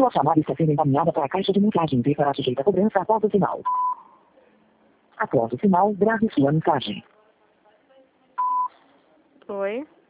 Sua chamada está sendo encaminhada para a caixa de mensagem e será sujeita a cobrança após o sinal. Após o sinal, grave sua mensagem. Oi.